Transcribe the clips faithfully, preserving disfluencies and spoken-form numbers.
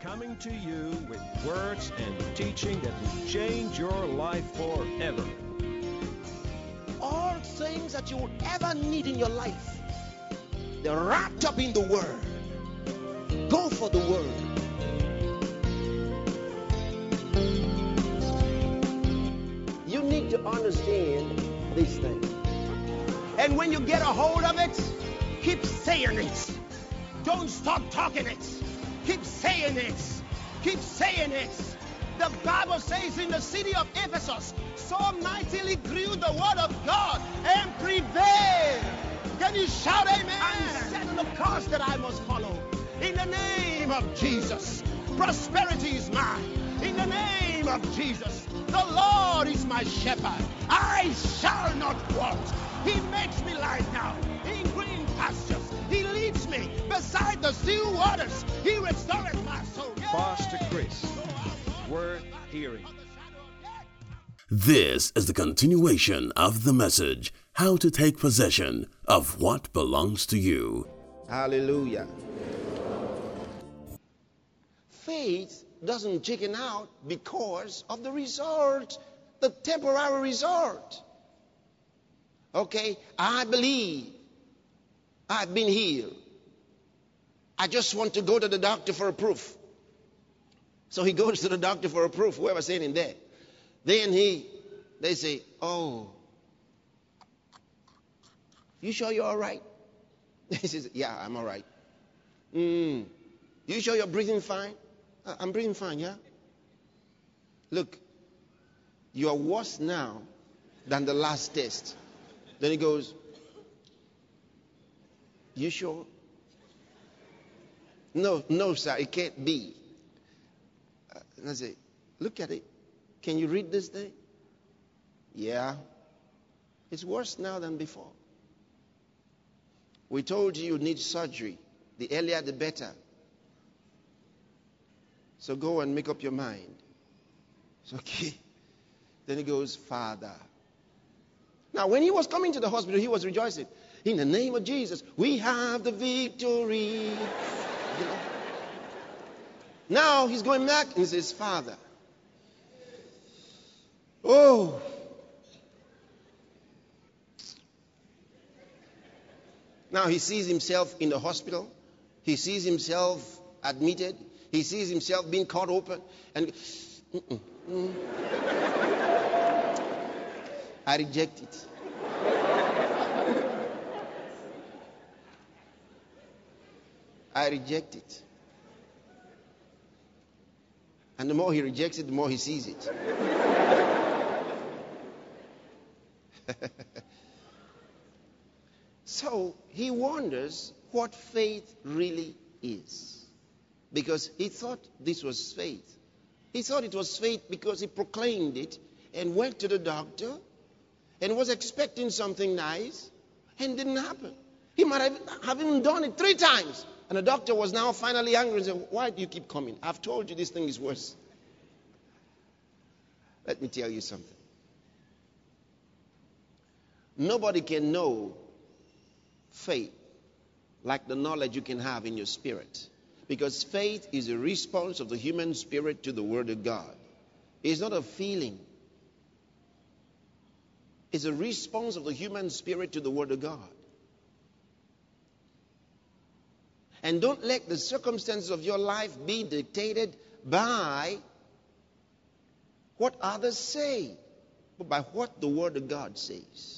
coming to you with words and teaching that will change your life forever. All things that you would ever need in your life, they're wrapped up in the Word. Go for the Word. You need to understand these things. And when you get a hold of it, keep saying it. Don't stop talking it. Keep saying it. Keep saying it. The Bible says in the city of Ephesus, so mightily grew the word of God and prevailed. Can you shout amen? I'm setting the course that I must follow. In the name of Jesus, prosperity is mine. In the name of Jesus, the Lord is my shepherd. I shall not want. He makes me lie down in green pastures. He leads me beside the still waters. He restores my soul. Pastor Chris, worth hearing. This is the continuation of the message, How to Take Possession of What Belongs to You. Hallelujah. Faith doesn't chicken out because of the result, the temporary result. Okay, I believe I've been healed. I just want to go to the doctor for a proof. So he goes to the doctor for a proof, whoever's saying in there. Then he, they say, oh, you sure you're all right? He says, yeah, I'm all right. Mm, you sure you're breathing fine? I'm breathing fine, yeah? Look, you're worse now than the last test. Then he goes, you sure? No, no, sir, it can't be. Uh, and I say, look at it. Can you read this thing? Yeah. It's worse now than before. We told you you need surgery. The earlier, the better. So go and make up your mind. It's okay. Then he goes, Father. Now, when he was coming to the hospital, he was rejoicing. In the name of Jesus, we have the victory. You know? Now he's going back and he says, Father. Oh. Now he sees himself in the hospital. He sees himself admitted. He sees himself being cut open. And mm-mm, mm. I reject it. I reject it. And the more he rejects it, the more he sees it. So he wonders what faith really is. Because he thought this was faith. He thought it was faith because he proclaimed it and went to the doctor and was expecting something nice and didn't happen. He might have, have even done it three times. And the doctor was now finally angry and said, why do you keep coming? I've told you this thing is worse. Let me tell you something. Nobody can know faith like the knowledge you can have in your spirit. Because faith is a response of the human spirit to the Word of God. It's not a feeling. It's a response of the human spirit to the Word of God. And don't let the circumstances of your life be dictated by what others say, but by what the Word of God says.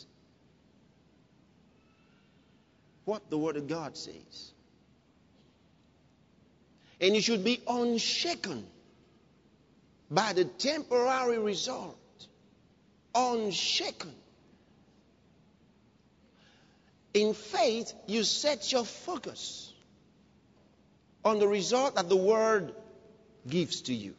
What the Word of God says. And you should be unshaken by the temporary result. Unshaken. In faith, you set your focus on the result that the Word gives to you.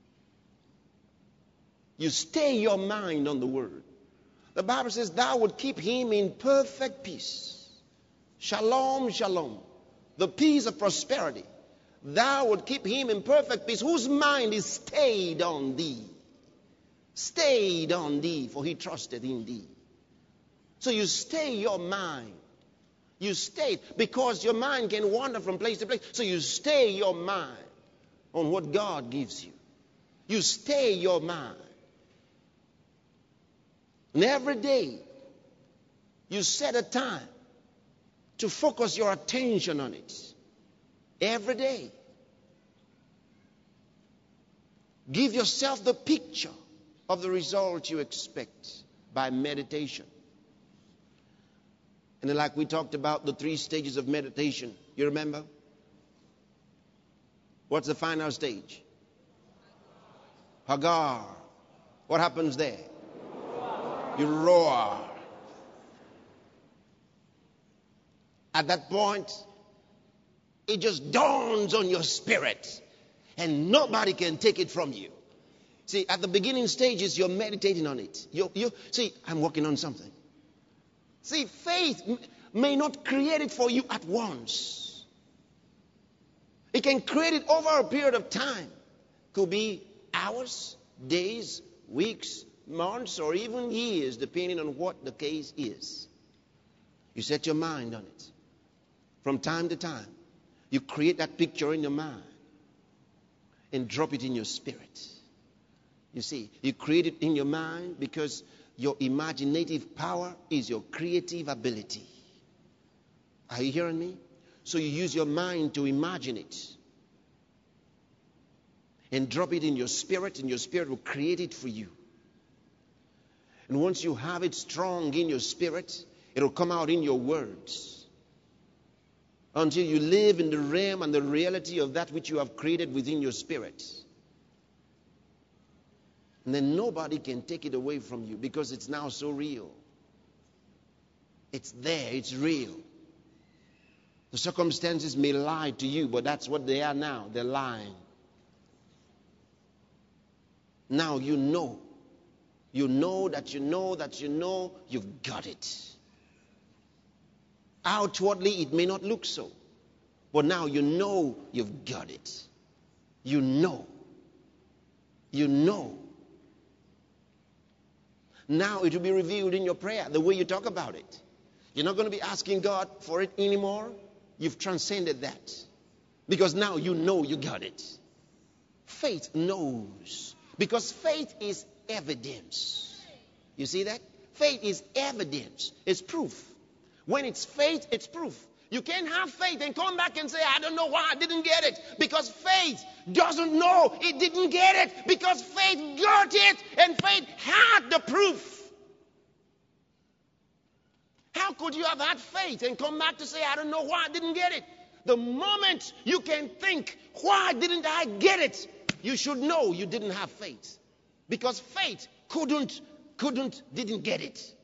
You stay your mind on the Word. The Bible says, thou would keep him in perfect peace. Shalom, shalom. The peace of prosperity. Thou would keep him in perfect peace, whose mind is stayed on thee. Stayed on thee, for he trusted in thee. So you stay your mind. You stay, because your mind can wander from place to place. So you stay your mind. on what God gives you. You stay your mind. And every day, you set a time to focus your attention on it. Every day. Give yourself the picture of the result you expect by meditation. And then, like we talked about the three stages of meditation, you remember? What's the final stage? Hagar. What happens there? You roar. At that point, it just dawns on your spirit, and nobody can take it from you. See, at the beginning stages, you're meditating on it. You, you see, I'm working on something. See, faith may not create it for you at once. It can create it over a period of time. Could be hours, days, weeks, months, or even years, depending on what the case is. You set your mind on it. From time to time, you create that picture in your mind and drop it in your spirit. You see, you create it in your mind because your imaginative power is your creative ability. Are you hearing me? So you use your mind to imagine it and drop it in your spirit, and your spirit will create it for you. And once you have it strong in your spirit, it will come out in your words. Until you live in the realm and the reality of that which you have created within your spirit. And then nobody can take it away from you because it's now so real. It's there, it's real. The circumstances may lie to you, but that's what they are now. They're lying. Now you know. You know that you know that you know you've got it. Outwardly, it may not look so. But now you know you've got it. You know. You know. Now it will be revealed in your prayer, the way you talk about it. You're not going to be asking God for it anymore. You've transcended that. Because now you know you got it. Faith knows. Because faith is evidence. You see that? Faith is evidence. It's proof. When it's faith, it's proof. You can't have faith and come back and say, I don't know why I didn't get it. Because faith doesn't know it didn't get it. Because faith got it and faith had the proof. How could you have had faith and come back to say, I don't know why I didn't get it? The moment you can think, why didn't I get it? You should know you didn't have faith. Because faith couldn't, couldn't, didn't get it.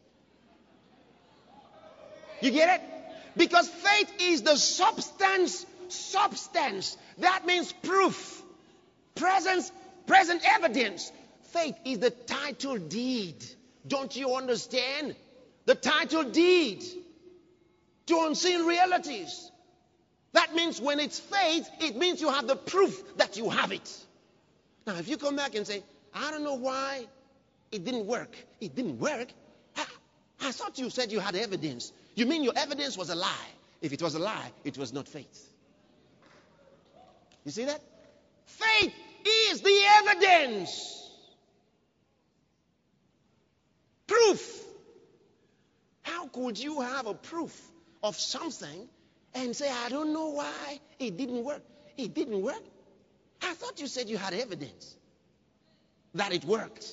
You get it? Because faith is the substance, substance. That means proof, presence, present evidence. Faith is the title deed. Don't you understand? The title deed to unseen realities. That means when it's faith, it means you have the proof that you have it. Now, if you come back and say, I don't know why it didn't work. It didn't work? I, I thought you said you had evidence. You mean your evidence was a lie? If it was a lie, it was not faith. You see that? Faith is the evidence. Proof. How could you have a proof of something and say, I don't know why it didn't work? It didn't work? I thought you said you had evidence that it worked.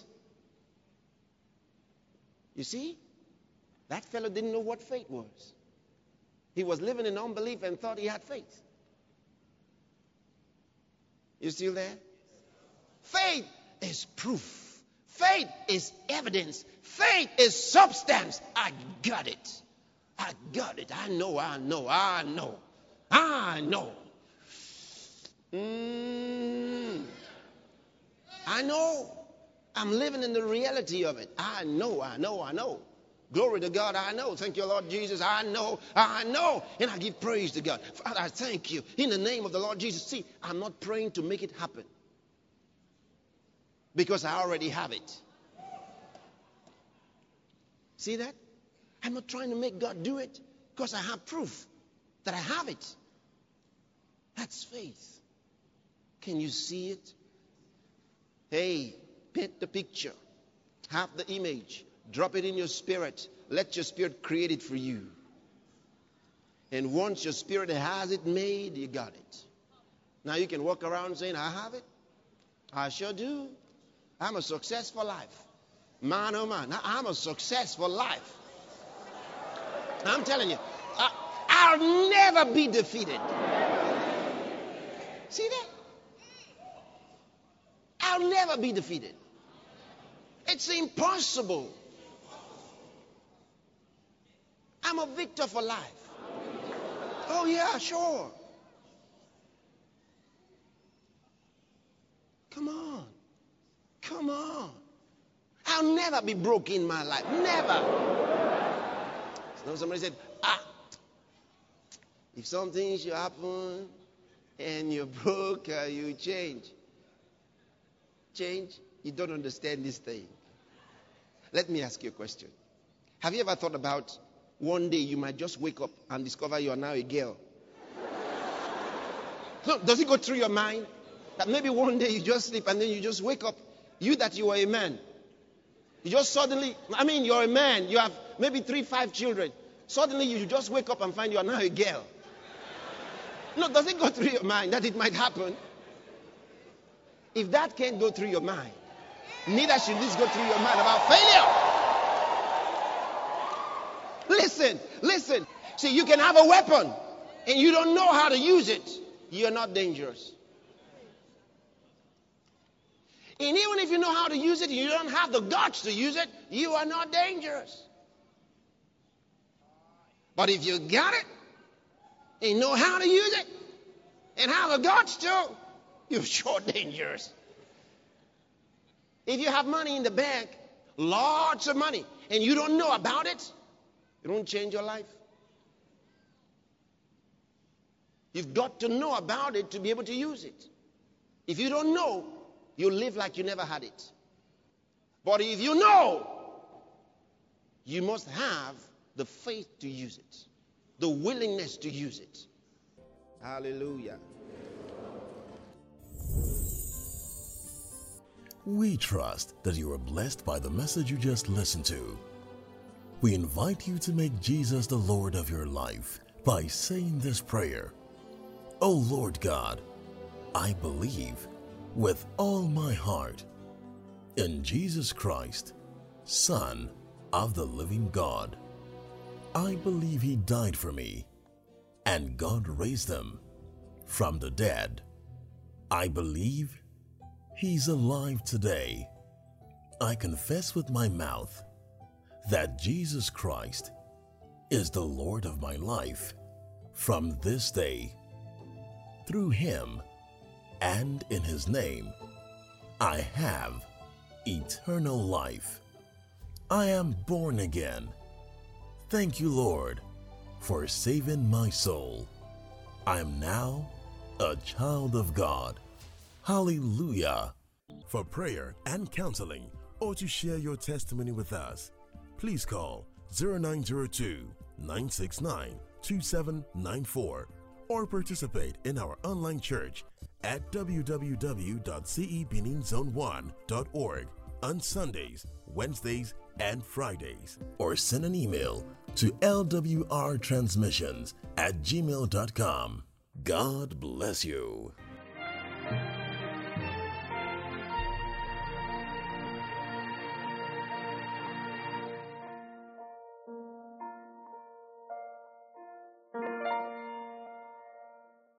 You see? That fellow didn't know what faith was. He was living in unbelief and thought he had faith. You still there? Faith is proof. Faith is evidence. Faith is substance. I got it. I got it. I know, I know, I know. I know. Mm, I know. I'm living in the reality of it. I know, I know, I know. Glory to God, I know. Thank you, Lord Jesus. I know, I know. And I give praise to God. Father, I thank you. In the name of the Lord Jesus. See, I'm not praying to make it happen. Because I already have it. See that? I'm not trying to make God do it. Because I have proof that I have it. That's faith. Can you see it? Hey, paint the picture. Have the image. Drop it in your spirit. Let your spirit create it for you. And once your spirit has it made, you got it. Now you can walk around saying, I have it. I sure do. I'm a successful life. Man, oh man, I'm a successful life. I'm telling you, I, I'll never be defeated. See that? I'll never be defeated. It's impossible. I'm a victor for life. Oh yeah, sure. Come on. Come on. I'll never be broke in my life. Never. So somebody said, ah, if something should happen and you're broke, uh, you change. Change? You don't understand this thing. Let me ask you a question. Have you ever thought about one day you might just wake up and discover you are now a girl? No, does it go through your mind that maybe one day you just sleep and then you just wake up, you that you were a man? You just suddenly, I mean, you're a man, you have maybe three, five children. Suddenly you just wake up and find you are now a girl. No, does it go through your mind that it might happen? If that can't go through your mind, neither should this go through your mind about failure. Listen, listen. See, you can have a weapon and you don't know how to use it. You're not dangerous. And even if you know how to use it and you don't have the guts to use it, you are not dangerous. But if you got it and know how to use it and have the guts to, you're sure dangerous. If you have money in the bank, lots of money, and you don't know about it, it won't change your life. You've got to know about it to be able to use it. If you don't know, you'll live like you never had it. But if you know, you must have the faith to use it, the willingness to use it. Hallelujah. We trust that you are blessed by the message you just listened to. We invite you to make Jesus the Lord of your life by saying this prayer. O Lord God, I believe with all my heart in Jesus Christ, Son of the living God. I believe He died for me and God raised Him from the dead. I believe He's alive today. I confess with my mouth that Jesus Christ is the Lord of my life from this day. Through Him and in His name, I have eternal life. I am born again. Thank you, Lord, for saving my soul. I am now a child of God. Hallelujah. For prayer and counseling or to share your testimony with us, please call zero nine zero two, nine six nine, two seven nine four or participate in our online church at w w w dot c e benin zone one dot org on Sundays, Wednesdays, and Fridays. Or send an email to l w r transmissions at gmail dot com. God bless you.